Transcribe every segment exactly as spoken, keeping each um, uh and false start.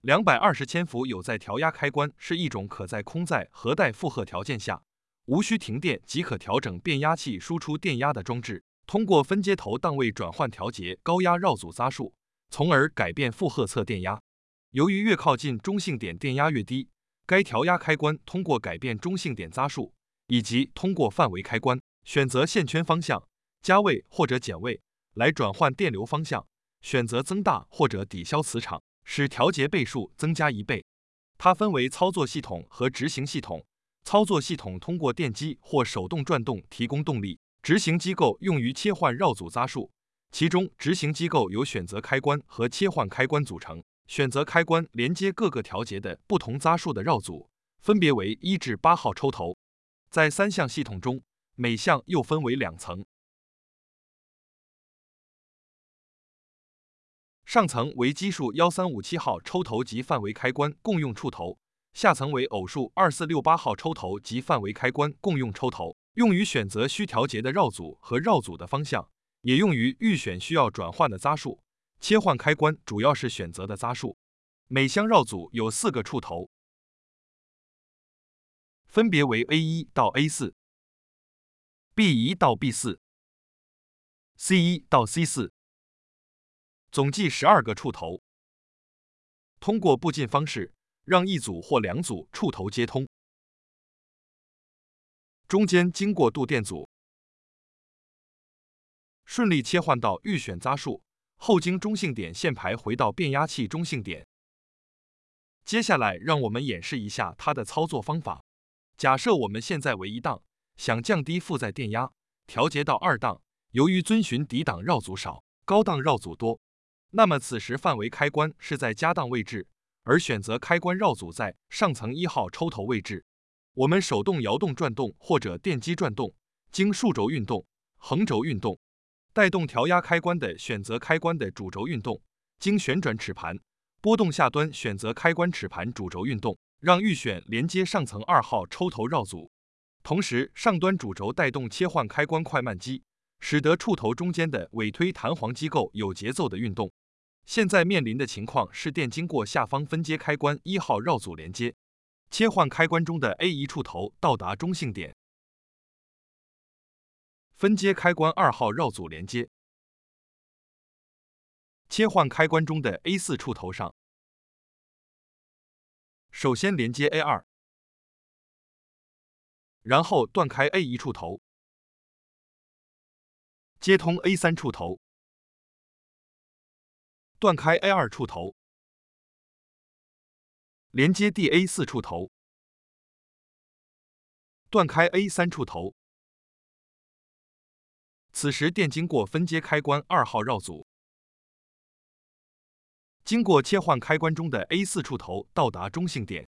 两百二十千伏有载调压开关是一种可在空载和带负荷条件下，无需停电即可调整变压器输出电压的装置，通过分接头档位转换调节高压绕阻匝数，从而改变负荷侧电压。由于越靠近中性点电压越低，该调压开关通过改变中性点匝数，以及通过范围开关选择线圈方向、加位或者减位来转换电流方向，选择增大或者抵消磁场，使调节倍数增加一倍。它分为操作系统和执行系统。操作系统通过电机或手动转动提供动力，执行机构用于切换绕阻匝数。其中，执行机构由选择开关和切换开关组成。选择开关连接各个调节的不同匝数的绕阻，分别为一至八号抽头。在三项系统中，每项又分为两层。上层为奇数一三五七号抽头及范围开关共用触头，下层为偶数二四六八号抽头及范围开关共用抽头，用于选择需调节的绕阻和绕阻的方向，也用于预选需要转换的匝数。切换开关主要是选择的匝数。每箱绕阻有四个触头，分别为 A 一 到 A 四、B 一 到 B 四、C 一 到 C 四，总计十二个触头。通过步进方式，让一组或两组触头接通，中间经过度电阻，顺利切换到预选匝数。后经中性点线排回到变压器中性点。接下来让我们演示一下它的操作方法。假设我们现在为一档，想降低负载电压，调节到二档，由于遵循底档绕阻少，高档绕阻多，那么此时范围开关是在加档位置，而选择开关绕阻在上层一号抽头位置。我们手动摇动转动或者电机转动，经竖轴运动、横轴运动，带动调压开关的选择开关的主轴运动，经旋转齿盘拨动下端选择开关齿盘主轴运动，让预选连接上层二号抽头绕阻。同时，上端主轴带动切换开关快慢机，使得触头中间的尾推弹簧机构有节奏的运动。现在面临的情况是电经过下方分接开关一号绕阻连接，切换开关中的 A 一 触头到达中性点。分接开关二号绕阻连接，切换开关中的 A 四 触头上，首先连接 A 二，然后断开 A 一 触头，接通 A 三 触头，断开 A 二 触头，连接 D A 四 触头，断开 A 三 触头。此时电经过分接开关二号绕阻，经过切换开关中的 A 四 触头到达中性点。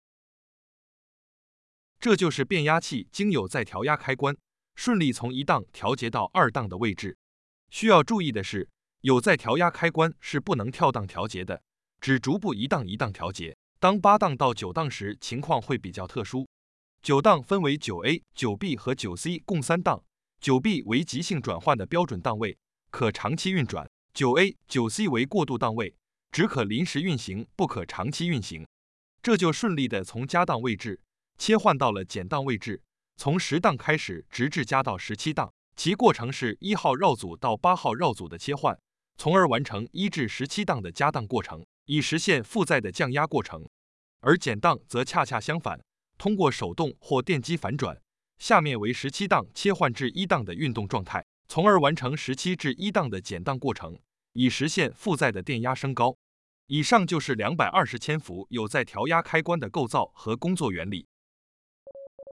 这就是变压器经有载调压开关顺利从一档调节到二档的位置。需要注意的是，有载调压开关是不能跳档调节的，只逐步一档一档调节。当八档到九档时，情况会比较特殊。九档分为九 A、九 B 和九 C 共三档。九 B 为即兴转换的标准档位，可长期运转；九 A、九 C 为过渡档位，只可临时运行，不可长期运行。这就顺利的从加档位置切换到了减档位置，从十档开始直至加到十七档，其过程是一号绕阻到八号绕阻的切换，从而完成一至十七档的加档过程，以实现负载的降压过程。而减档则恰恰相反，通过手动或电机反转，下面为十七档切换至一档的运动状态，从而完成十七至一档的减档过程，以实现负载的电压升高。以上就是两百二十千伏有载调压开关的构造和工作原理。